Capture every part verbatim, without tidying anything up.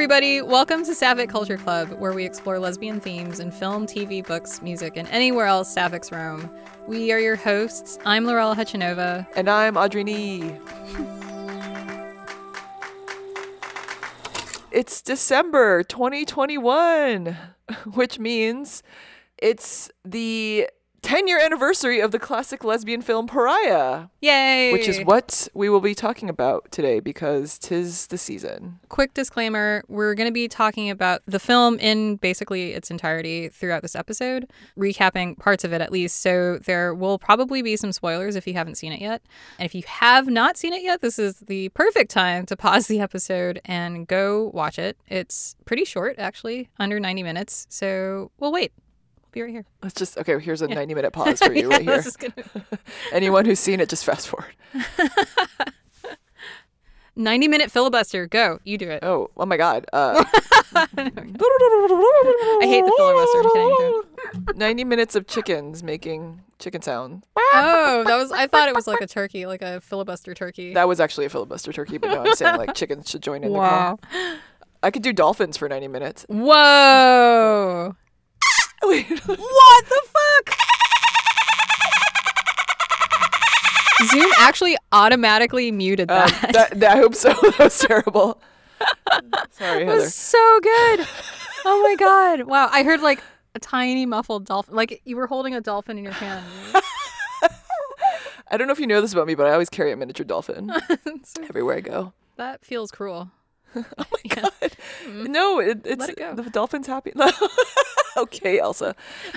everybody. Welcome to Sapphic Culture Club, where we explore lesbian themes in film, T V, books, music, and anywhere else Sapphics roam. We are your hosts. I'm Lorella Hutchinova. And I'm Audrey Nee. It's December twenty twenty-one, which means it's the ten-year anniversary of the classic lesbian film Pariah. Yay! Which is what we will be talking about today because 'tis the season. Quick disclaimer, we're going to be talking about the film in basically its entirety throughout this episode, recapping parts of it at least, so there will probably be some spoilers if you haven't seen it yet. And if you have not seen it yet, this is the perfect time to pause the episode and go watch it. It's pretty short, actually, under ninety minutes, so we'll wait. Be right here. Let's just, okay, here's a yeah. ninety minute pause for you yeah, right here. Gonna... Anyone who's seen it, just fast forward. ninety minute filibuster. Go. You do it. Oh, oh my God. Uh, I hate the filibuster. I'm kidding. ninety minutes of chickens making chicken sound. Oh, that was, I thought it was like a turkey, like a filibuster turkey. That was actually a filibuster turkey, but no, I'm saying like chickens should join in wow. the call. I could do dolphins for ninety minutes. Whoa. Wait. What the fuck? Zoom actually automatically muted that. Um, that, that I hope so. That was terrible. Sorry, Heather. It was so good. Oh my God. Wow. I heard like a tiny muffled dolphin. Like you were holding a dolphin in your hand. I don't know if you know this about me, but I always carry a miniature dolphin so, everywhere I go. That feels cruel. Oh my yeah. God. Mm-hmm. No, it, it's Let it go. The dolphin's happy. Okay, Elsa.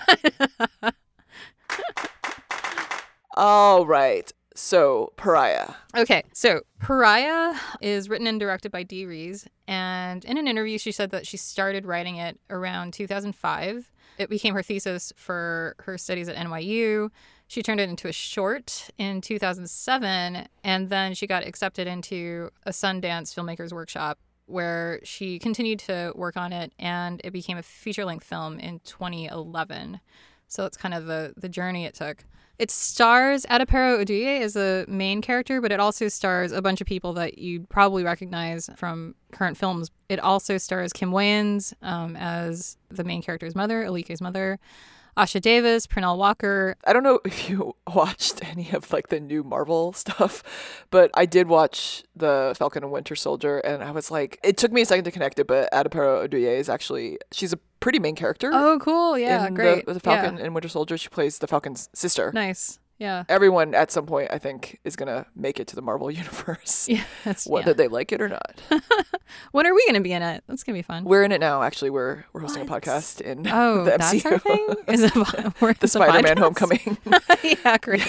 All right. So, Pariah. Okay, so Pariah is written and directed by Dee Rees, and in an interview she said that she started writing it around two thousand five. It became her thesis for her studies at N Y U. She turned it into a short in two thousand seven, and then she got accepted into a Sundance Filmmakers Workshop where she continued to work on it, and it became a feature-length film in twenty eleven. So that's kind of the, the journey it took. It stars Adepero Oduye as the main character, but it also stars a bunch of people that you'd probably recognize from current films. It also stars Kim Wayans um, as the main character's mother, Alike's mother, Asha Davis, Pernell Walker. I don't know if you watched any of like the new Marvel stuff, but I did watch the Falcon and Winter Soldier, and I was like, it took me a second to connect it, but Adepero Oduye is actually, she's a pretty main character. Oh, cool. Yeah, in great. The, the Falcon yeah. and Winter Soldier. She plays the Falcon's sister. Nice. Yeah. Everyone at some point, I think, is going to make it to the Marvel universe. Yeah. That's, whether yeah. they like it or not. When are we going to be in it? That's going to be fun. We're in it now, actually. We're we're hosting what? a podcast in oh, the M C U. That's our thing? Is it, we're the Spider-Man Homecoming. yeah, great.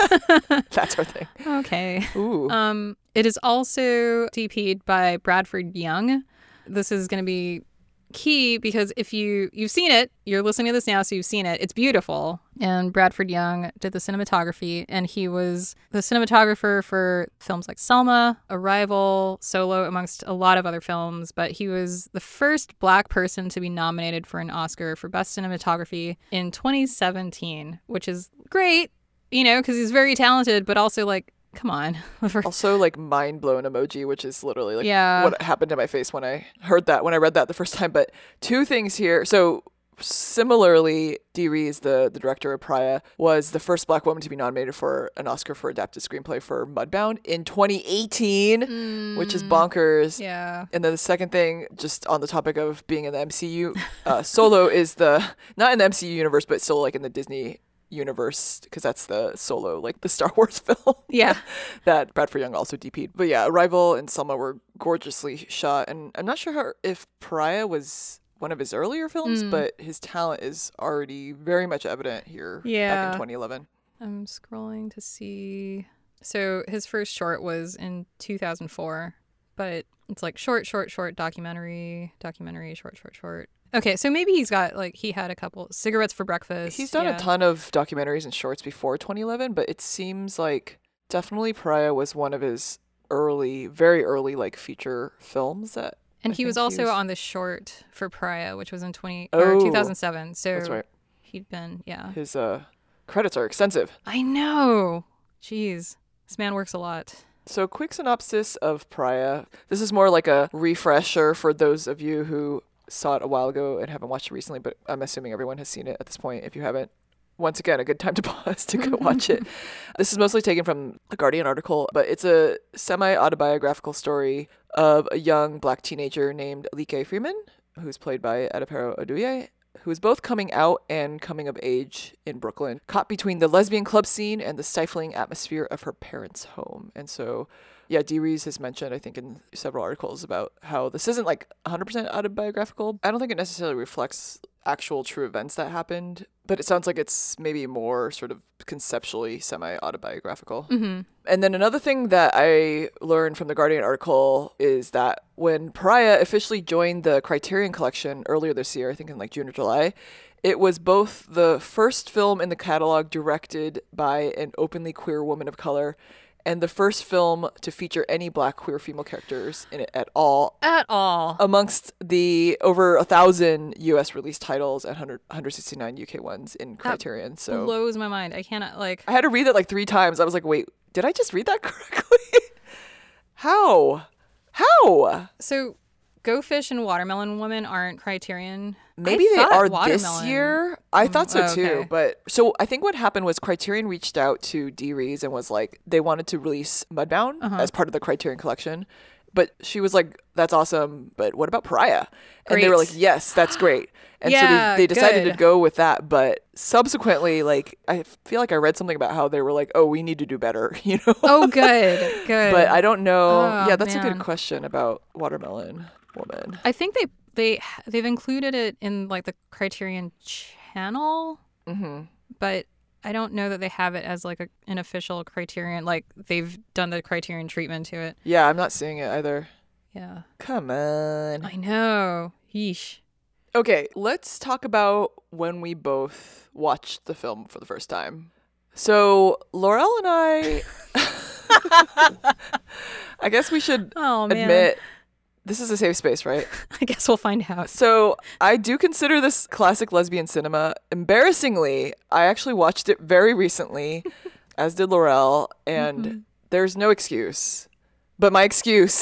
That's our thing. Okay. Ooh. Um, it is also D P'd by Bradford Young. This is going to be key because if you you've seen it, you're listening to this now, so you've seen it. It's beautiful. And Bradford Young did the cinematography, and he was the cinematographer for films like Selma, Arrival, Solo, amongst a lot of other films. But he was the first Black person to be nominated for an Oscar for Best Cinematography in twenty seventeen, which is great, you know, because he's very talented, but also like, come on. Also, like, mind-blown emoji, which is literally, like, yeah. what happened to my face when I heard that, when I read that the first time. But two things here. So, similarly, Dee Rees, the, the director of Pariah, was the first Black woman to be nominated for an Oscar for Adapted Screenplay for Mudbound in twenty eighteen, mm. which is bonkers. Yeah. And then the second thing, just on the topic of being in the M C U, uh, Solo is the, not in the M C U universe, but still, like, in the Disney universe, because that's the Solo, like the Star Wars film. Yeah. that Bradford Young also D P'd. But yeah, Arrival and Selma were gorgeously shot. And I'm not sure how, if Pariah was one of his earlier films, mm. but his talent is already very much evident here yeah. back in twenty eleven. I'm scrolling to see. So his first short was in two thousand four, but it's like short, short, short, documentary, documentary, short, short, short. Okay, so maybe he's got, like, he had a couple Cigarettes for Breakfast. He's done yeah. a ton of documentaries and shorts before twenty eleven, but it seems like definitely Pariah was one of his early, very early, like, feature films that And I he was think also he was... on the short for Pariah, which was in twenty oh, or two thousand seven. So that's right. He'd been, yeah. His uh, credits are extensive. I know. Jeez. This man works a lot. So, quick synopsis of Pariah. This is more like a refresher for those of you who saw it a while ago and haven't watched it recently, but I'm assuming everyone has seen it at this point. If you haven't, once again, a good time to pause to go watch it. This is mostly taken from a Guardian article, but it's a semi-autobiographical story of a young black teenager named Alike Freeman, who's played by Adepero Oduye, who is both coming out and coming of age in Brooklyn, caught between the lesbian club scene and the stifling atmosphere of her parents' home. And so, yeah, Dee Rees has mentioned, I think, in several articles about how this isn't like one hundred percent autobiographical. I don't think it necessarily reflects actual true events that happened, but it sounds like it's maybe more sort of conceptually semi-autobiographical. Mm-hmm. And then another thing that I learned from the Guardian article is that when Pariah officially joined the Criterion Collection earlier this year, I think in like June or July, it was both the first film in the catalog directed by an openly queer woman of color and the first film to feature any black queer female characters in it at all. At all. Amongst the over a thousand U S released titles and one hundred, one hundred sixty-nine U K ones in Criterion. That so blows my mind. I cannot, like... I had to read that like three times. I was like, wait, did I just read that correctly? How? How? So, Go Fish and Watermelon Woman aren't Criterion? Maybe I they thought are Watermelon. this year. I thought so Oh, too. okay. But so I think what happened was Criterion reached out to Dee Rees and was like, they wanted to release Mudbound Uh-huh. as part of the Criterion collection. But she was like, that's awesome. But what about Pariah? And they were Great. like, yes, that's great. And Yeah, so they, they decided good. to go with that. But subsequently, like, I feel like I read something about how they were like, oh, we need to do better, you know? Oh, good. Good. But I don't know. Oh, yeah, that's a man. good question about Watermelon Woman. I think they, they, they've included it in, like, the Criterion channel, Mm-hmm. but I don't know that they have it as, like, a, an official Criterion. Like, they've done the Criterion treatment to it. Yeah, I'm not seeing it either. Yeah. Come on. I know. Yeesh. Okay, let's talk about when we both watched the film for the first time. So, Laurel and I, I guess we should Oh, man. admit, this is a safe space, right? I guess we'll find out. So, I do consider this classic lesbian cinema. Embarrassingly, I actually watched it very recently, as did Laurel, and Mm-hmm. there's no excuse. But my excuse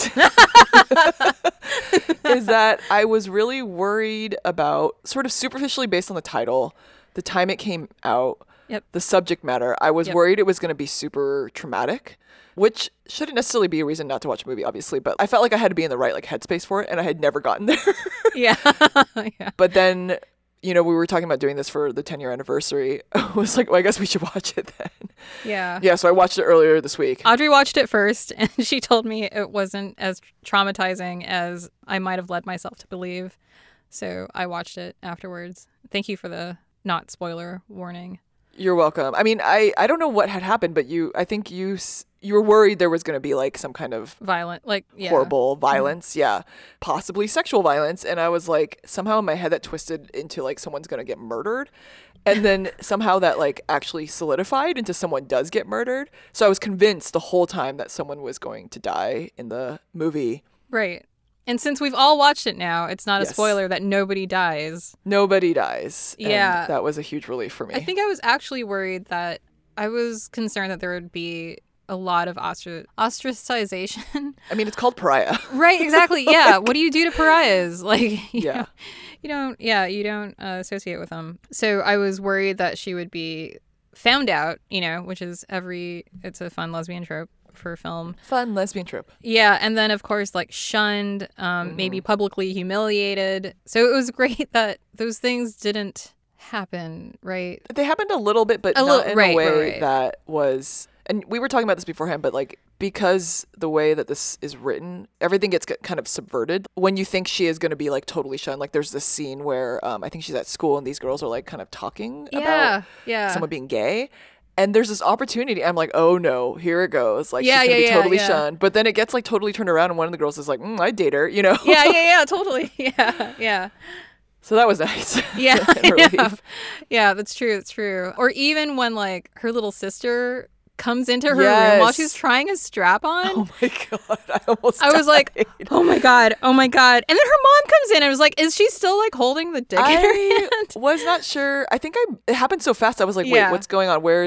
is that I was really worried about, sort of superficially based on the title, the time it came out, Yep. the subject matter. I was Yep. worried it was going to be super traumatic, which shouldn't necessarily be a reason not to watch a movie, obviously. But I felt like I had to be in the right like headspace for it, and I had never gotten there. Yeah. Yeah. But then, you know, we were talking about doing this for the ten year anniversary. I was like, well, I guess we should watch it then. Yeah. Yeah, so I watched it earlier this week. Audrey watched it first, and she told me it wasn't as traumatizing as I might have led myself to believe. So I watched it afterwards. Thank you for the not spoiler warning. You're welcome. I mean, I, I don't know what had happened, but you, I think you, s- you were worried there was going to be like some kind of Violent, like, yeah. horrible violence. Yeah. Possibly sexual violence. And I was like, somehow in my head that twisted into like someone's going to get murdered. And then somehow that like actually solidified into someone does get murdered. So I was convinced the whole time that someone was going to die in the movie. Right. And since we've all watched it now, it's not a Yes. spoiler that nobody dies. Nobody dies. And Yeah. that was a huge relief for me. I think I was actually worried that I was concerned that there would be a lot of ostr- ostracization. I mean, it's called Pariah. Right, exactly. Yeah. What do you do to pariahs? Like, you Yeah. know, you don't, yeah, you don't uh, associate with them. So I was worried that she would be found out, you know, which is every, it's a fun lesbian trope for film. Fun lesbian trip. Yeah. And then, of course, like shunned, um, maybe publicly humiliated. So it was great that those things didn't happen, right? They happened a little bit, but A not little- in right, a way right, right. that was. And we were talking about this beforehand, but like because the way that this is written, everything gets get kind of subverted. When you think she is going to be like totally shunned, like there's this scene where um, I think she's at school and these girls are like kind of talking Yeah. about Yeah. someone being gay. And there's this opportunity. I'm like, oh no, here it goes. Like Yeah, she's gonna yeah, be yeah, totally yeah. shunned. But then it gets like totally turned around, and one of the girls is like, mm, I'd date her, you know? yeah, yeah, yeah, totally. Yeah, yeah. So that was nice. Yeah, Relief. yeah, yeah, that's true. That's true. Or even when like her little sister comes into her room while Yes. she's trying a strap on. Oh my god, I almost. I was like, died. oh my god, oh my god. And then her mom comes in and was like, is she still like holding the dick in her I hand? was not sure. I think I it happened so fast. I was like, wait, Yeah. what's going on? Where's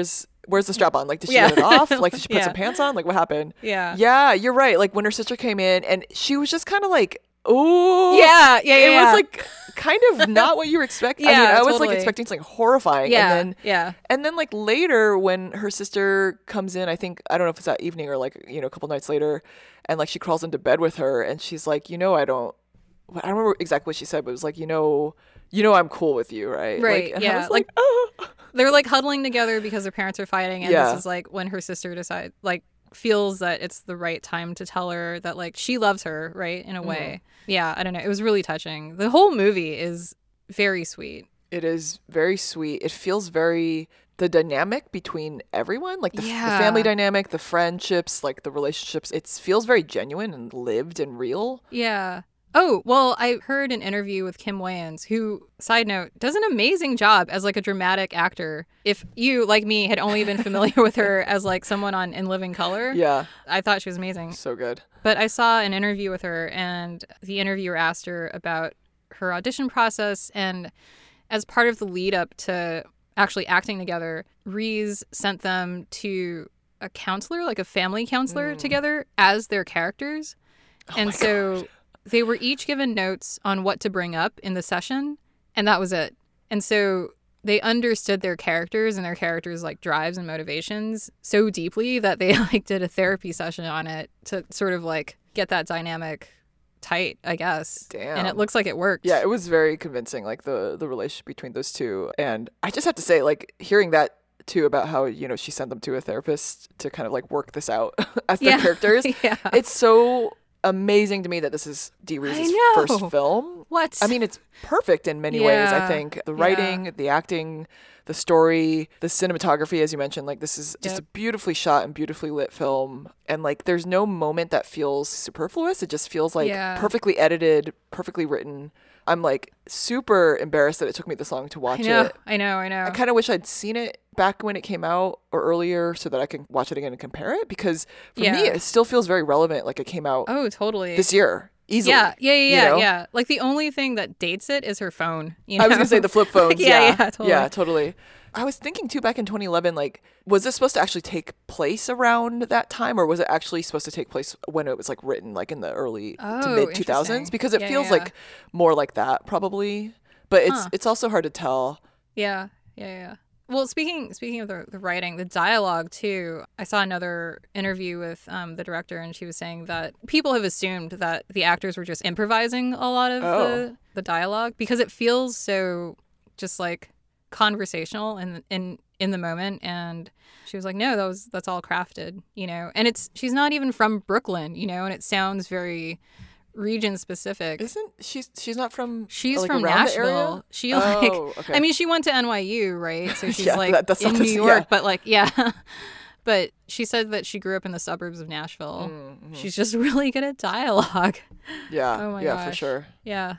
where's the strap on? Like, did she Yeah. get it off? Like, did she put Yeah. some pants on? Like, what happened? Yeah. Yeah, you're right. Like, when her sister came in and she was just kind of like, ooh. Yeah, yeah, yeah. It yeah. was like kind of not what you were expecting. I mean, Yeah, I was totally. like expecting something horrifying. yeah, And then, yeah. and then like later when her sister comes in, I think, I don't know if it's that evening or like, you know, a couple nights later, and like she crawls into bed with her and she's like, you know, I don't, I don't remember exactly what she said, but it was like, you know, you know, I'm cool with you, right? Right, Like, and I yeah, was like, like- oh. They're like huddling together because their parents are fighting, and Yeah. this is like when her sister decides, like, feels that it's the right time to tell her that like she loves her, right? In a way. Yeah, I don't know. It was really touching. The whole movie is very sweet. It is very sweet. It feels very the dynamic between everyone, like the, Yeah. the family dynamic, the friendships, like the relationships. It feels very genuine and lived and real. Yeah. Oh, well, I heard an interview with Kim Wayans, who, side note, does an amazing job as like a dramatic actor. If you, like me, had only been familiar with her as like someone on In Living Color, Yeah, I thought she was amazing. so good. But I saw an interview with her, and the interviewer asked her about her audition process. And as part of the lead up to actually acting together, Reese sent them to a counselor, like a family counselor, Mm. together as their characters. Oh and my so God. they were each given notes on what to bring up in the session, and that was it. And so they understood their characters and their characters' like drives and motivations so deeply that they like did a therapy session on it to sort of like get that dynamic tight, I guess. Damn. And it looks like it worked. Yeah, it was very convincing, like the the relationship between those two. And I just have to say, like hearing that too about how, you know, she sent them to a therapist to kind of like work this out as their Yeah. characters. Yeah. It's so amazing to me that this is Dee Reese's I know. first film. What? I mean, it's perfect in many ways, I Yeah. think. The Yeah. writing, the acting, the story, the cinematography, as you mentioned, like this is just Yep. a beautifully shot and beautifully lit film. And like there's no moment that feels superfluous. It just feels like Yeah. perfectly edited, perfectly written. I'm like super embarrassed that it took me this long to watch I know, it. I know, I know. I kind of wish I'd seen it back when it came out or earlier so that I can watch it again and compare it, because for me Yeah. it still feels very relevant, like it came out Oh, totally. this year easily. Yeah, yeah, yeah, you yeah, know? yeah. Like the only thing that dates it is her phone. You know? I was gonna say the flip phones. Yeah, yeah, yeah, totally. Yeah, totally. I was thinking too back in twenty eleven, like, was this supposed to actually take place around that time, or was it actually supposed to take place when it was like written, like in the early to Oh, mid two thousands? interesting. Because it Yeah, feels yeah. like more like that probably, but it's Huh. it's also hard to tell. Yeah, yeah, yeah. Well, speaking speaking of the, the writing, the dialogue too. I saw another interview with um, the director, and she was saying that people have assumed that the actors were just improvising a lot of Oh. the, the dialogue because it feels so just like conversational in in in the moment. And she was like, no, that was that's all crafted, you know. And it's she's not even from Brooklyn, you know, and it sounds very region specific. Isn't she's she's not from She's like, from around the area? Nashville. She like, Oh, okay. I mean, she went to N Y U, right? So she's Yeah, like that- that's not in the New s- York, yeah. but like, yeah. But she said that she grew up in the suburbs of Nashville. Mm-hmm. She's just really good at dialogue. Yeah, Oh my yeah, for gosh. sure. Yeah.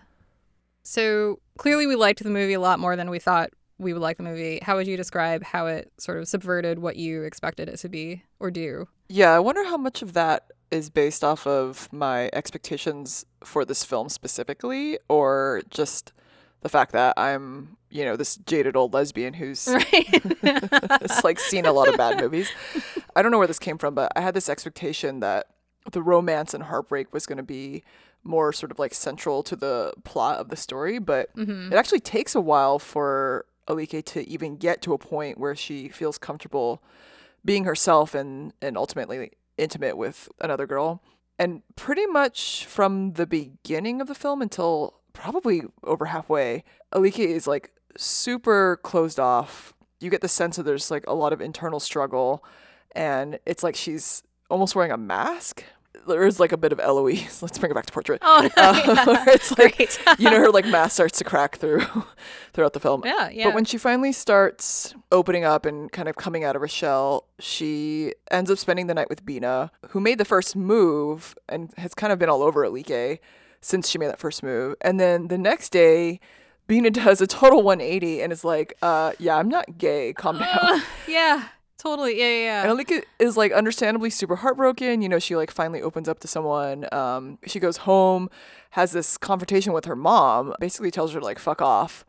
So clearly, we liked the movie a lot more than we thought we would like the movie. How would you describe how it sort of subverted what you expected it to be or do? Yeah, I wonder how much of that is based off of my expectations for this film specifically, or just the fact that I'm, you know, this jaded old lesbian who's Right. has like seen a lot of bad movies. I don't know where this came from, but I had this expectation that the romance and heartbreak was going to be more sort of like central to the plot of the story, but Mhm. it actually takes a while for Alike to even get to a point where she feels comfortable being herself and and ultimately intimate with another girl. And pretty much from the beginning of the film until probably over halfway, Alike is like super closed off. You get the sense that there's like a lot of internal struggle, and it's like she's almost wearing a mask. There's like a bit of Eloise. Let's bring it back to portrait. Oh, Uh, where it's like, Great. you know, her like mask starts to crack through throughout the film. Yeah, yeah. But when she finally starts opening up and kind of coming out of her shell, she ends up spending the night with Bina, who made the first move and has kind of been all over Alike since she made that first move. And then the next day, Bina does a total one eighty and is like, uh, yeah, I'm not gay. Calm down. Uh, yeah, totally. Yeah, yeah, yeah. And Alike is like understandably super heartbroken. You know, she like finally opens up to someone. Um, she goes home, has this confrontation with her mom, basically tells her like, fuck off.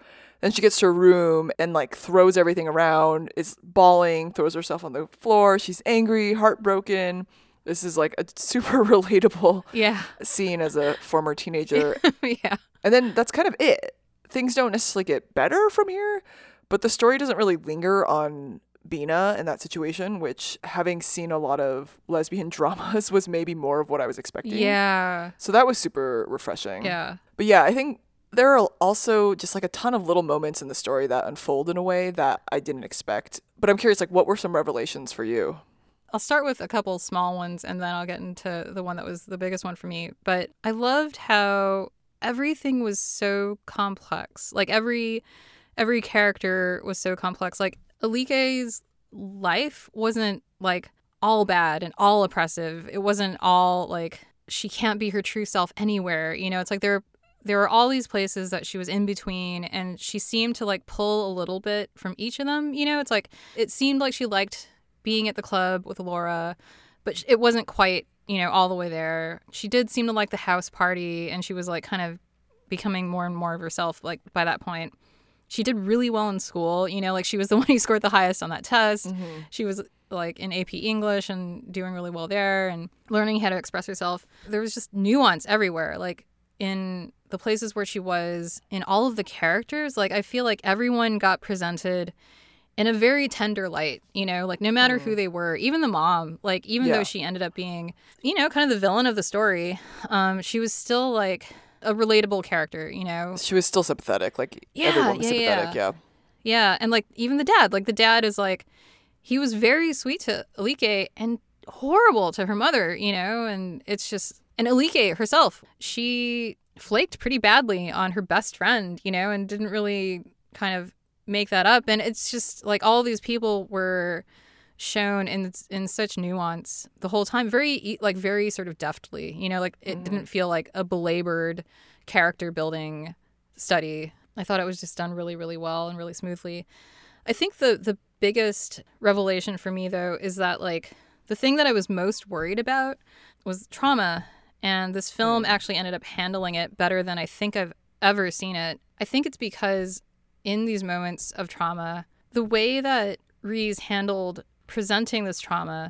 Then she gets to her room and like throws everything around, is bawling, throws herself on the floor. She's angry, heartbroken. This is like a super relatable Yeah. scene as a former teenager. Yeah. And then that's kind of it. Things don't necessarily get better from here, but the story doesn't really linger on Bina in that situation, which, having seen a lot of lesbian dramas, was maybe more of what I was expecting. Yeah. So that was super refreshing. Yeah. But yeah, I think there are also just like a ton of little moments in the story that unfold in a way that I didn't expect. But I'm curious, like, what were some revelations for you? I'll start with a couple small ones and then I'll get into the one that was the biggest one for me. But I loved how everything was so complex. Like every every character was so complex. Like Alike's life wasn't like all bad and all oppressive. It wasn't all like she can't be her true self anywhere. You know, it's like there there were all these places that she was in between, and she seemed to like pull a little bit from each of them. You know, it's like it seemed like she liked being at the club with Laura, but it wasn't quite, you know, all the way there. She did seem to like the house party, and she was like kind of becoming more and more of herself like by that point. She did really well in school, you know, like she was the one who scored the highest on that test. Mm-hmm. She was like in A P English and doing really well there and learning how to express herself. There was just nuance everywhere, like in the places where she was, in all of the characters. Like I feel like everyone got presented in a very tender light, you know, like no matter mm. who they were, even the mom, like even yeah. though she ended up being, you know, kind of the villain of the story, um, she was still like a relatable character, you know. She was still sympathetic, like yeah, everyone was yeah, sympathetic, yeah. yeah. Yeah, and like even the dad, like the dad is like, he was very sweet to Alike and horrible to her mother, you know, and it's just, and Alike herself, she flaked pretty badly on her best friend, you know, and didn't really kind of make that up. And it's just like all these people were shown in in such nuance the whole time, very like very sort of deftly, you know, like it mm. didn't feel like a belabored character building study. I thought it was just done really, really well and really smoothly. I think the the biggest revelation for me though is that like the thing that I was most worried about was trauma, and this film mm. actually ended up handling it better than I think I've ever seen it. I think it's because in these moments of trauma, the way that Rees handled presenting this trauma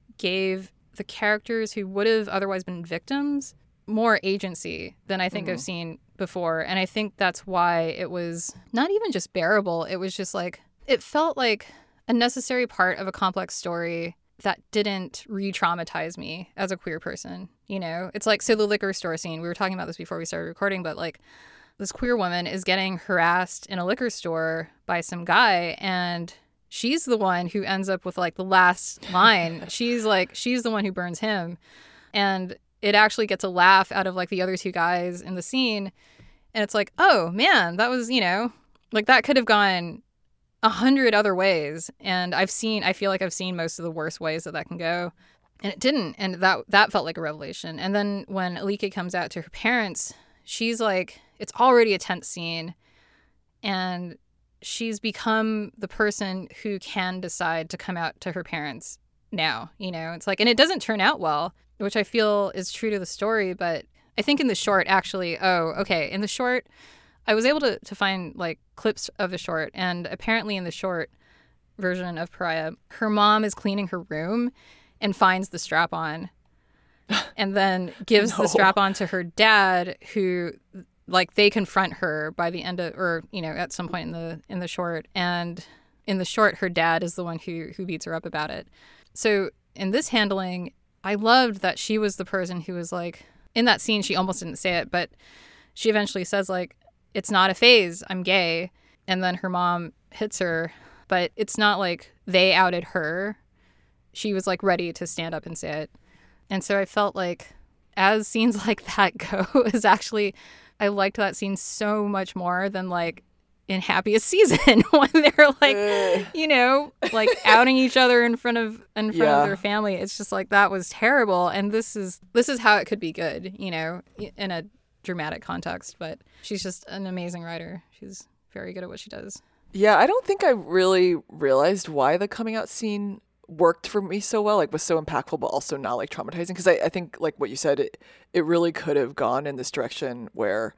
gave the characters who would have otherwise been victims more agency than I think mm-hmm. I've seen before. And I think that's why it was not even just bearable. It was just like, it felt like a necessary part of a complex story that didn't re-traumatize me as a queer person. You know, it's like, so the liquor store scene, we were talking about this before we started recording, but like this queer woman is getting harassed in a liquor store by some guy, and she's the one who ends up with like the last line. she's like, she's the one who burns him. And it actually gets a laugh out of like the other two guys in the scene. And it's like, oh man, that was, you know, like that could have gone a hundred other ways. And I've seen, I feel like I've seen most of the worst ways that that can go. And it didn't. And that, that felt like a revelation. And then when Alike comes out to her parents, she's like, it's already a tense scene. And she's become the person who can decide to come out to her parents now, you know, it's like, and it doesn't turn out well, which I feel is true to the story. But I think in the short, actually, oh, okay. In the short, I was able to, to find like clips of the short. And apparently in the short version of Pariah, her mom is cleaning her room and finds the strap on and then gives no. the strap on to her dad, who like they confront her by the end of, or, you know, at some point in the, in the short. And in the short, her dad is the one who, who beats her up about it. So in this handling, I loved that she was the person who was like, in that scene, she almost didn't say it, but she eventually says like, it's not a phase, I'm gay. And then her mom hits her, but it's not like they outed her. She was like ready to stand up and say it. And so I felt like as scenes like that go, is actually, I liked that scene so much more than like in Happiest Season when they're like, uh. you know, like outing each other in front of in front yeah. of their family. It's just like, that was terrible. And this is this is how it could be good, you know, in a dramatic context. But she's just an amazing writer. She's very good at what she does. Yeah, I don't think I really realized why the coming out scene worked for me so well, like was so impactful, but also not like traumatizing. Because I, I think like what you said, it, it really could have gone in this direction where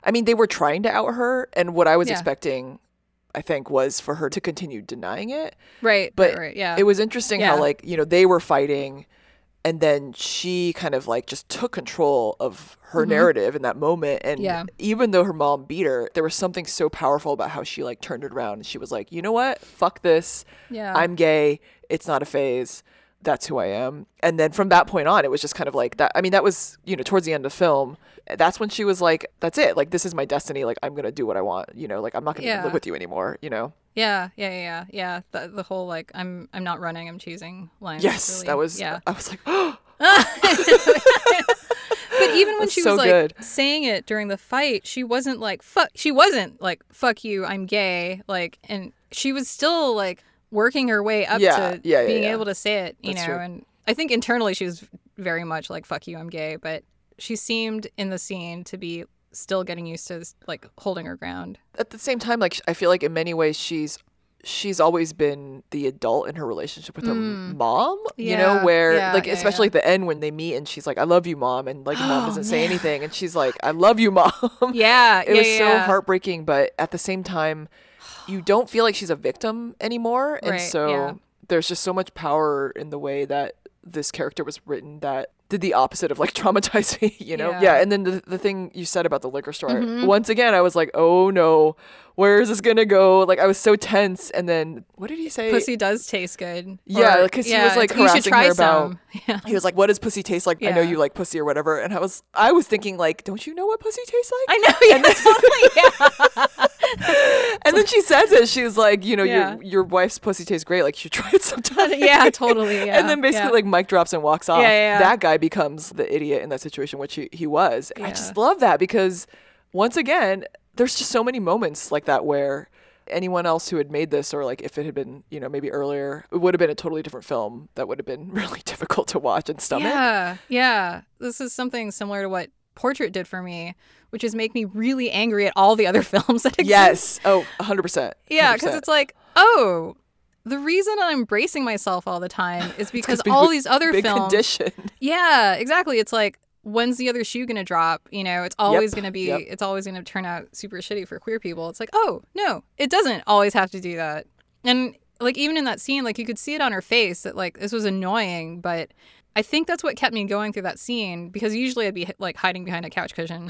I mean, they were trying to out her, and what I was Yeah. expecting, I think, was for her to continue denying it. Right. But right, right, yeah. it was interesting how, Yeah. like, you know, they were fighting, and then she kind of like just took control of her narrative in that moment. And Mm-hmm. Yeah. even though her mom beat her, there was something so powerful about how she like turned it around, and she was like, you know what? Fuck this. Yeah. I'm gay. It's not a phase. That's who I am. And then from that point on, it was just kind of like that. I mean, that was, you know, towards the end of the film. That's when she was like, that's it. Like, this is my destiny. Like, I'm going to do what I want. You know, like, I'm not going to Yeah. live with you anymore, you know? Yeah, yeah, yeah, yeah. yeah. The, the whole like I'm I'm not running, I'm choosing line. was Yes, really- that was, yeah. I was like, oh, But even when That's she so was like good. saying it during the fight, she wasn't like fuck. She wasn't like fuck you, I'm gay. Like, and she was still like working her way up Yeah, to yeah, yeah, being yeah. able to say it. You That's know, true. and I think internally she was very much like fuck you, I'm gay. But she seemed in the scene to be still getting used to like holding her ground. at the same time, like, I feel like in many ways she's, she's always been the adult in her relationship with her mom, you know, Mm. Yeah, where yeah, like, yeah, especially yeah. at the end when they meet and she's like, I love you, mom. And like, mom Oh, doesn't say man. anything. And she's like, I love you, mom. Yeah, It yeah, was so yeah. heartbreaking, but at the same time, you don't feel like she's a victim anymore. And Right, so yeah. there's just so much power in the way that this character was written that did the opposite of like traumatize me, you know? Yeah. Yeah. And then the, the thing you said about the liquor store, Mhm. once again, I was like, oh no, where is this going to go? Like, I was so tense. And then what did he say? Pussy does taste good. Yeah, Or- 'cause he was, like, you should harassing try her about- some. Yeah. He was like, what does pussy taste like? I know Yeah. you like pussy or whatever. And I was, I was thinking like, don't you know what pussy tastes like? I know. Yeah, totally. Yeah. And then she says it. She's like, you know, Yeah. your your wife's pussy tastes great. Like, you should try it sometime. Yeah, totally. Yeah. And then basically, yeah. like, Mike drops and walks off. Yeah, yeah, yeah. That guy becomes the idiot in that situation, which he, he was. I Yeah. just love that because, once again, there's just so many moments like that where anyone else who had made this, or like if it had been, you know, maybe earlier, it would have been a totally different film that would have been really difficult to watch and stomach. Yeah, yeah. This is something similar to what Portrait did for me, which is make me really angry at all the other films that exist. Yes. Oh, one hundred percent. Yeah, because it's like, oh, the reason I'm bracing myself all the time is because big- all these other big films. condition. Yeah, exactly. It's like, when's the other shoe gonna drop? You know, it's always gonna be, yep. it's always gonna turn out super shitty for queer people. It's like, oh no, it doesn't always have to do that. And like even in that scene, like you could see it on her face that like this was annoying, but I think that's what kept me going through that scene because usually I'd be like hiding behind a couch cushion.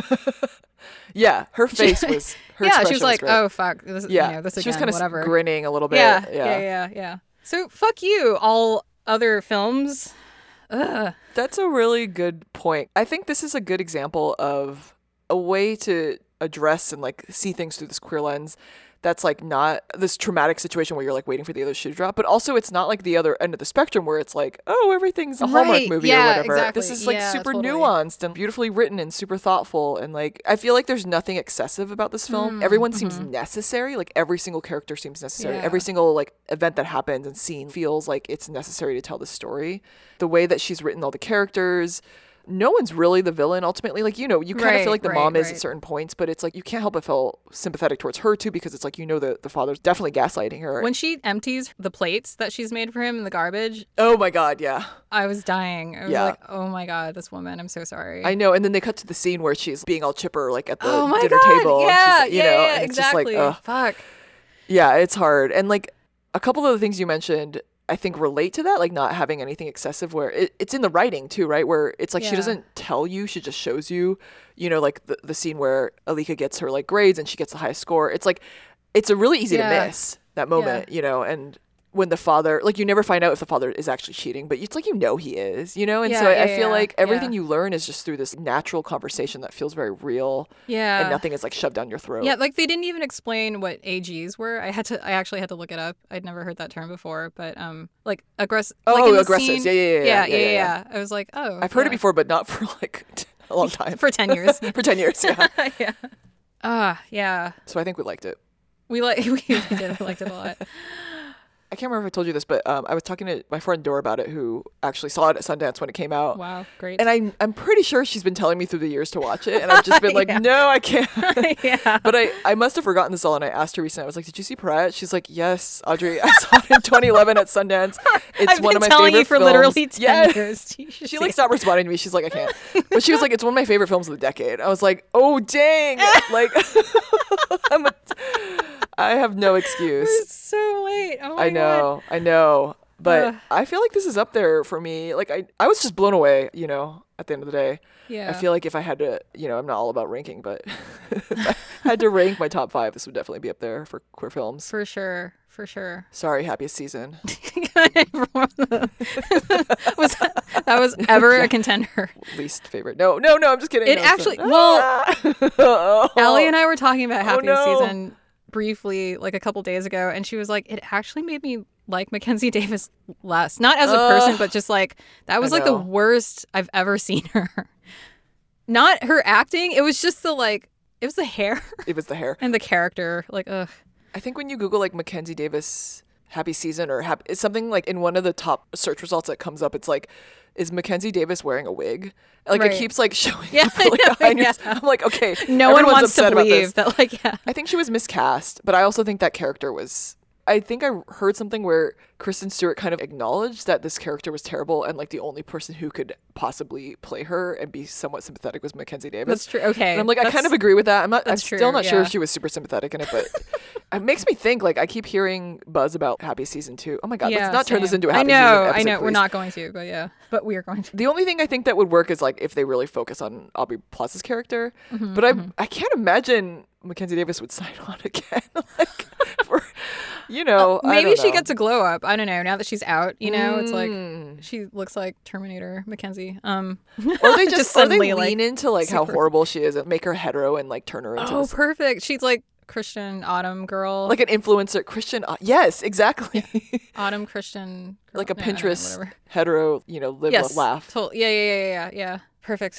Yeah, her face was. Her yeah, she expression was like, great. oh fuck, this, yeah, you know, this she again, was kind of whatever. grinning a little bit. Yeah, yeah, yeah, yeah, yeah. So fuck you, all other films. Ugh. That's a really good point. I think this is a good example of a way to address and like see things through this queer lens. That's like not this traumatic situation where you're like waiting for the other shoe to drop, but also it's not like the other end of the spectrum where it's like, oh, everything's a Hallmark Right, movie yeah, or whatever. exactly. This is like Yeah, super totally. nuanced and beautifully written and super thoughtful. And like, I feel like there's nothing excessive about this film. Everyone seems necessary. Like every single character seems necessary. Mm-hmm. Yeah. Every single like event that happens and scene feels like it's necessary to tell the story. The way that she's written all the characters, no one's really the villain ultimately. Like, you know, you kind of Right, feel like the right, mom is right. at certain points, but it's like you can't help but feel sympathetic towards her too because it's like, you know, the, the father's definitely gaslighting her. When she empties the plates that she's made for him in the garbage, oh my God, yeah. I was dying. I was Yeah. like, oh my God, this woman, I'm so sorry. I know. And then they cut to the scene where she's being all chipper like at the oh my dinner God. table. Yeah, and she's, you yeah, know, yeah, and it's exactly. just like, ugh. Fuck. Yeah, it's hard. And like a couple of the things you mentioned, I think relate to that, like not having anything excessive where it, it's in the writing too, right? Where it's like she Yeah. doesn't tell you, she just shows you, you know, like the, the scene where Alika gets her like grades and she gets the highest score. It's like, it's a really easy Yeah. to miss that moment, you know, and when the father, like you never find out if the father is actually cheating, but it's like, you know, he is, you know? And so Yeah, I, I yeah, feel yeah, like everything yeah. you learn is just through this natural conversation that feels very real Yeah. and nothing is like shoved down your throat. Yeah, like they didn't even explain what A Gs were. I had to. I actually had to look it up. I'd never heard that term before. But um, like aggressive. Oh, like in the aggressives. scene- Yeah, yeah, yeah, yeah, yeah, yeah, yeah, yeah, yeah. I was like, oh, I've heard yeah. it before, but not for like a long time. for ten years. For ten years, yeah. yeah. Ah, yeah. So I think we liked it. We like we, we did. We liked it a lot. I can't remember if I told you this, but um, I was talking to my friend Dora about it, who actually saw it at Sundance when it came out. Wow, great. And I, I'm pretty sure she's been telling me through the years to watch it, and I've just been like, Yeah. no, I can't. Yeah. But I, I must have forgotten this all, and I asked her recently. I was like, did you see Pariah? She's like, yes, Audrey, I saw it in twenty eleven at Sundance. It's I've one been of my telling favorite you for films. literally ten Yeah. years. You should She see like it. stopped responding to me. She's like, I can't. But she was like, it's one of my favorite films of the decade. I was like, oh dang, like I'm a, I have no excuse. It's so late. Oh my I know, I know, but Ugh. I feel like this is up there for me. Like I, I was just blown away. You know, at the end of the day, Yeah. I feel like if I had to, you know, I'm not all about ranking, but if I had to rank my top five, this would definitely be up there for queer films. For sure. For sure. Sorry, happiest season. was that, that was ever a contender. Least favorite. No, no, no. I'm just kidding. It No, it's actually- not. well, Ah! Allie and I were talking about Oh, Happiest no. Season briefly like a couple days ago, and she was like, it actually made me like Mackenzie Davis less. Not as a Ugh. person, but just like, that was I like the know. worst I've ever seen her. Not her acting, it was just the like, it was the hair It was the hair. and the character. Like, ugh. I think when you Google like Mackenzie Davis happy season or happy, it's something like in one of the top search results that comes up. It's like, is Mackenzie Davis wearing a wig? Like Right. it keeps like showing Yeah, up I like, know, behind your- yeah. I'm like, okay, No one everyone's wants to upset about this. believe that, like, yeah. I think she was miscast, but I also think that character was. I think I heard something where Kristen Stewart kind of acknowledged that this character was terrible, and like the only person who could possibly play her and be somewhat sympathetic was Mackenzie Davis. That's true. Okay. And I'm like, I kind That's- of agree with that. I'm not. I'm that's still true, not sure yeah. if she was super sympathetic in it, but it makes me think. Like, I keep hearing buzz about Happy Season Two. Oh my god, Yeah, let's not turn this same. into a I Happy know, Season episode, I know. We're please. not going to, but yeah. But we are going to. The only thing I think that would work is like if they really focus on Aubrey Plaza's character. Mm-hmm, But I I can't imagine Mackenzie Davis would sign on again. like, for, you know, I Maybe don't she know. gets a glow up. I don't know. Now that she's out, you know, it's like Mm. she looks like Terminator Mackenzie. Um, Or they just, or they suddenly, lean like, into like how super- horrible she is and make her hetero and like turn her into oh, this, perfect. She's like Christian Autumn girl, like an influencer Christian. Uh, yes, exactly. Autumn Christian, girl. like a No, I don't know, Pinterest whatever. hetero. You know, live Yes, laugh. tol- yeah, yeah, yeah, yeah, yeah. Perfect.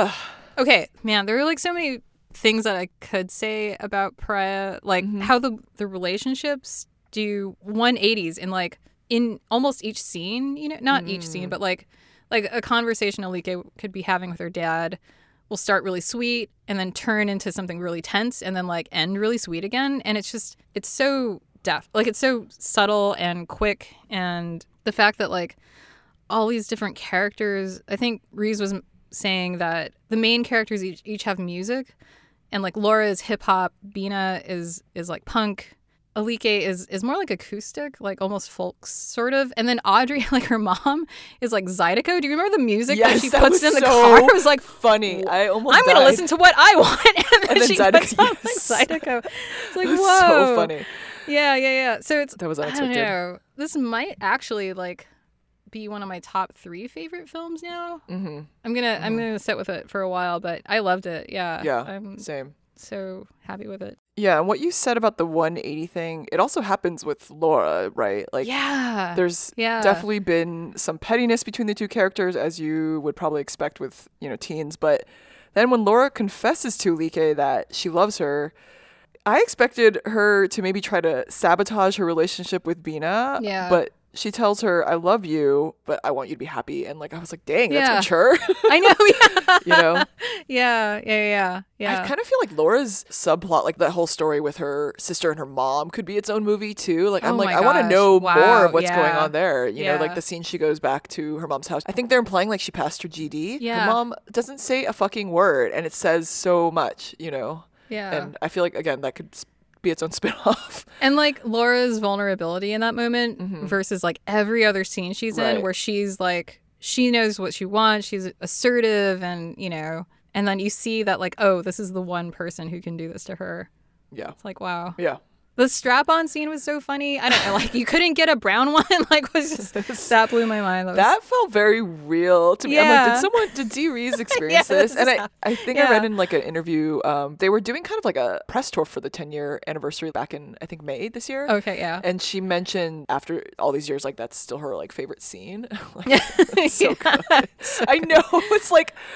Okay, man, there are like so many things that I could say about Pariah, like Mm-hmm. how the the relationships do one eighties in like in almost each scene, you know, not each Mm. scene, but like like a conversation Alike could be having with her dad will start really sweet and then turn into something really tense and then like end really sweet again, and it's just it's so deft, like it's so subtle and quick, and the fact that like all these different characters, I think Reese was m- saying that the main characters each, each have music, and like Laura is hip hop, Bina is is like punk, Alike is is more like acoustic, like almost folk sort of, and then Audrey, like her mom, is like Zydeco. Do you remember the music that Yes, she that puts was in the so car? It was like Funny. I almost. I'm gonna died. listen to what I want, and then, And then she Zydeco, puts on yes. like Zydeco. It's like It was whoa, so funny. Yeah, yeah, yeah. So it's That was I don't unexpected. know. This might actually like be one of my top three favorite films now. Mm-hmm. I'm gonna I'm gonna sit with it for a while, but I loved it. Yeah, Yeah. I'm Same. so happy with it. Yeah, and what you said about the one eighty thing, it also happens with Laura, right? Like, Yeah, there's yeah, definitely been some pettiness between the two characters, as you would probably expect with, you know, teens. But then when Laura confesses to Like that she loves her, I expected her to maybe try to sabotage her relationship with Bina. Yeah. But she tells her, I love you, but I want you to be happy. And like, I was like, dang, Yeah. that's mature. I know. Yeah, you know? yeah, yeah, yeah, yeah. I kind of feel like Laura's subplot, like that whole story with her sister and her mom, could be its own movie too. Like, I'm Oh like, my I want to gosh. know Wow, more of what's yeah. going on there. You know, like Yeah. the scene she goes back to her mom's house. I think they're implying like she passed her G D. Yeah. Her mom doesn't say a fucking word, and it says so much, you know? yeah. And I feel like, again, that could s- be its own spinoff. And like Laura's vulnerability in that moment Mhm. versus like every other scene she's Right. in where she's like, she knows what she wants, she's assertive, and you know, and then you see that like, oh, this is the one person who can do this to her. Yeah. It's like, wow. Yeah. The strap-on scene was so funny. I don't know, like you couldn't get a brown one. Like was just that blew my mind. That, was, That felt very real to me. I'm like, Yeah. did someone, did Dee Rees experience Yeah, this? this And is I, how- I think yeah. I read in like an interview, um, they were doing kind of like a press tour for the ten year anniversary back in, I think, May this year. okay, yeah. And she mentioned after all these years, like that's still her like favorite scene. Like, it's so good. I know. It's like,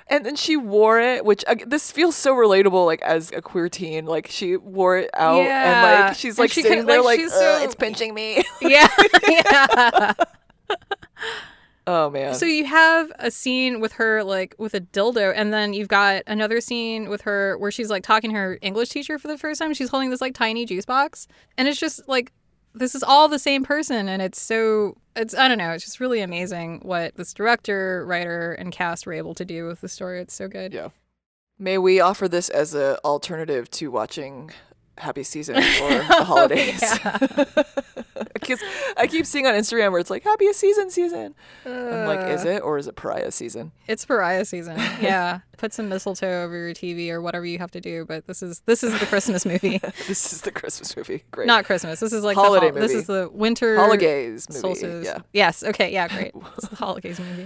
And then she wore it, which uh, this feels so relatable, like as a queer teen. Like she wore it out, Yeah. and like she's like And she sitting could- there, like, like, she's "Ugh, so- it's pinching me. Yeah. yeah. Oh man. So you have a scene with her like with a dildo, and then you've got another scene with her where she's like talking to her English teacher for the first time. She's holding this like tiny juice box, and it's just like this is all the same person, and it's so it's I don't know, it's just really amazing what this director, writer, and cast were able to do with the story. It's so good. Yeah. May we offer this as an alternative to watching Happy Season for the holidays? Because I keep seeing on Instagram where it's like Happiest Season season. I'm like, is it or is it Pariah season? It's Pariah season. Yeah. Put some mistletoe over your T V or whatever you have to do, but this is this is the Christmas movie. This is the Christmas movie. Great. Not Christmas. This is like Holiday the hol- This movie. is the winter Holidays movie. solstice. Yeah. Yes. Okay. Yeah. Great. It's the holidays movie.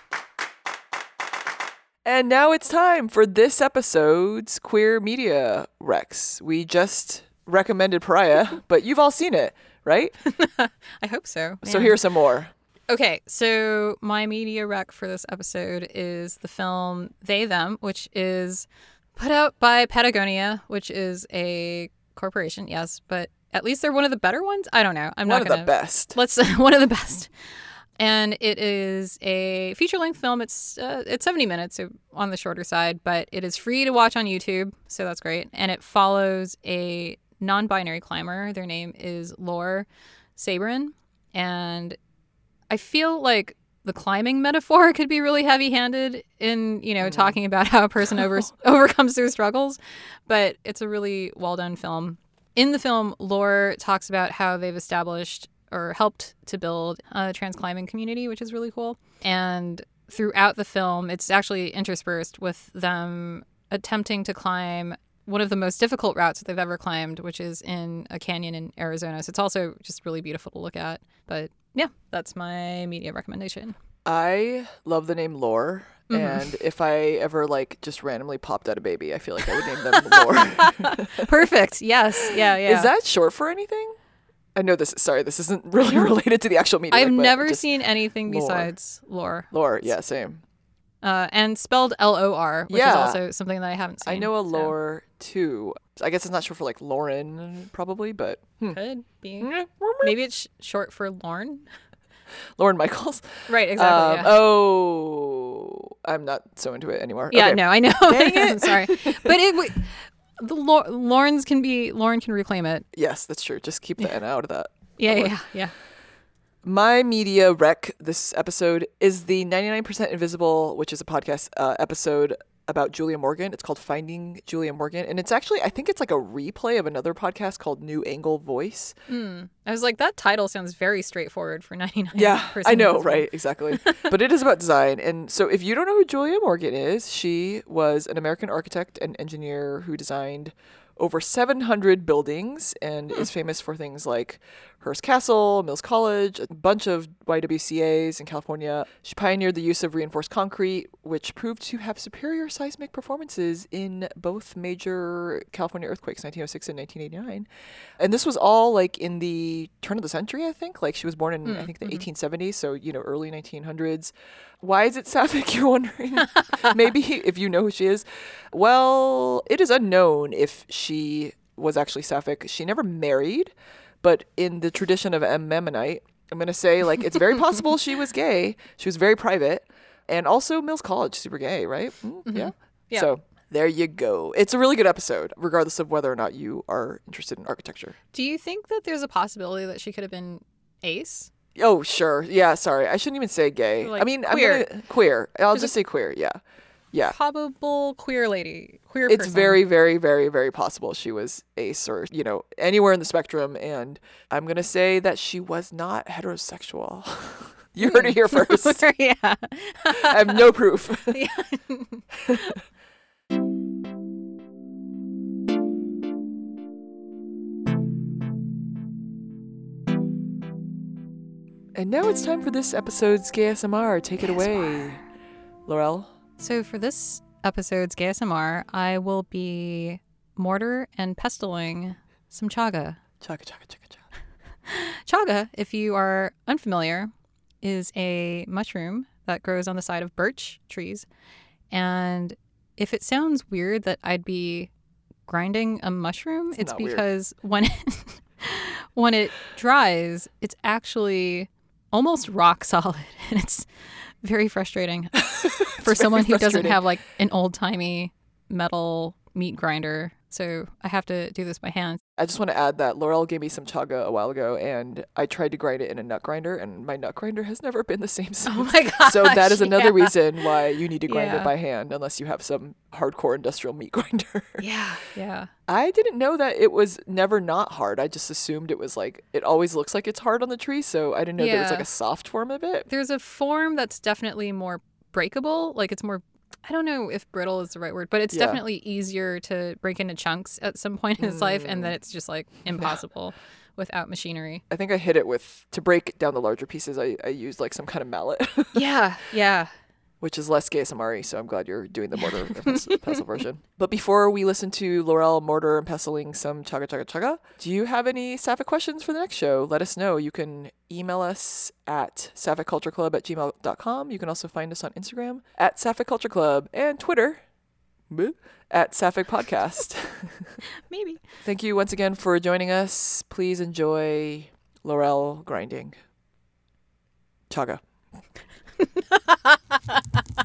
And now it's time for this episode's Queer Media Rex. We just recommended Pariah, but you've all seen it, right? I hope so. So Man. here's some more. Okay, so my media rec for this episode is the film They Them, which is put out by Patagonia, which is a corporation, yes, but at least they're one of the better ones. I don't know. I'm One not of gonna. the best. Let's one of the best. And it is a feature-length film. It's uh, it's seventy minutes, so on the shorter side, but it is free to watch on YouTube, so that's great. And it follows a non-binary climber. Their name is Lore Sabrin, and I feel like the climbing metaphor could be really heavy-handed in, you know, mm. talking about how a person over, overcomes their struggles, but it's a really well-done film. In the film, Lore talks about how they've established or helped to build a trans climbing community, which is really cool. And throughout the film, it's actually interspersed with them attempting to climb one of the most difficult routes that they've ever climbed, which is in a canyon in Arizona. So it's also just really beautiful to look at. But yeah, that's my media recommendation. I love the name Lore. Mm-hmm. And if I ever like just randomly popped out a baby, I feel like I would name them Lore. Perfect. Yes. Yeah. Yeah. Is that short for anything? I know this. Sorry, this isn't really related to the actual media. I've but never just seen anything lore. besides Lore. Lore, yeah, same. Uh, and spelled L O R, which Yeah. is also something that I haven't seen. I know a so. Lore too. I guess it's not short for like Lauren, probably, but hmm. Could be. Maybe it's sh- short for Lorne. Lauren Michaels. Right, exactly. Um, yeah. Oh, I'm not so into it anymore. Yeah, Okay. no, I know. Dang it. I'm sorry. But it w- the Lo- Lawrence can be, Lauren can reclaim it. Yes, that's true. Just keep the N out of that. Yeah, yeah, yeah. My media rec this episode is the ninety-nine percent Invisible, which is a podcast uh, episode about Julia Morgan. It's called Finding Julia Morgan. And it's actually, I think it's like a replay of another podcast called New Angle Voice. Mm. I was like, that title sounds very straightforward for ninety-nine percent Yeah, I know, Invisible. right? Exactly. But it is about design. And so if you don't know who Julia Morgan is, she was an American architect and engineer who designed over seven hundred buildings and Hmm. is famous for things like Hearst Castle, Mills College, a bunch of Y W C As in California. She pioneered the use of reinforced concrete, which proved to have superior seismic performances in both major California earthquakes, nineteen oh six and nineteen eighty-nine. And this was all like in the turn of the century, I think. Like she was born in, Mm, I think, the mhm. eighteen seventies, so, you know, early nineteen hundreds. Why is it sapphic, you're wondering? Maybe if you know who she is. Well, it is unknown if she was actually sapphic. She never married, but in the tradition of M. Memmonite, I'm going to say, like, it's very possible she was gay. She was very private. And also Mills College, super gay, right? Mm, Mhm. Yeah. Yeah. So there you go. It's a really good episode, regardless of whether or not you are interested in architecture. Do you think that there's a possibility that she could have been ace? Oh, sure. Yeah, sorry. I shouldn't even say gay. Like I mean, queer. I'm gonna, queer. I'll Is just it- say queer. Yeah. Yeah. Probable queer lady. Queer It's person. very, very, very, very possible she was ace or, you know, anywhere in the spectrum. And I'm going to say that she was not heterosexual. You heard it here first. yeah. I have no proof. Yeah. And now it's time for this episode's Gay S M R. Take it away, Laurel. So for this episode's Gay S M R, I will be mortar and pestiling some chaga. Chaga, chaga, chaga, chaga. Chaga, if you are unfamiliar, is a mushroom that grows on the side of birch trees. And if it sounds weird that I'd be grinding a mushroom, It's it's, not weird. because when it, when it dries, it's actually almost rock solid. And it's very frustrating for someone who doesn't frustrating. have like an old-timey metal meat grinder. So I have to do this by hand. I just want to add that Laurel gave me some chaga a while ago, and I tried to grind it in a nut grinder, and my nut grinder has never been the same since. Oh my gosh. So that is another yeah. reason why you need to grind Yeah. it by hand, unless you have some hardcore industrial meat grinder. Yeah. Yeah. I didn't know that it was never not hard. I just assumed it was like, it always looks like it's hard on the tree, so I didn't know there was like Yeah. a soft form of it. There's a form that's definitely more breakable. Like it's more, I don't know if brittle is the right word, but it's Yeah. definitely easier to break into chunks at some point in its life. And Mm. then it's just like impossible without machinery. I think I hit it with, to break down the larger pieces, I, I used like some kind of mallet, Yeah. Yeah. which is less A S M R-y, so I'm glad you're doing the mortar and pes- pestle version. But before we listen to Laurel mortar and pestling some chaga chaga chaga, do you have any Sapphic questions for the next show? Let us know. You can email us at sapphic culture club at gmail dot com. You can also find us on Instagram at Sapphic Culture Club and Twitter bleh, at Sapphic Podcast. Maybe. Thank you once again for joining us. Please enjoy Laurel grinding chaga.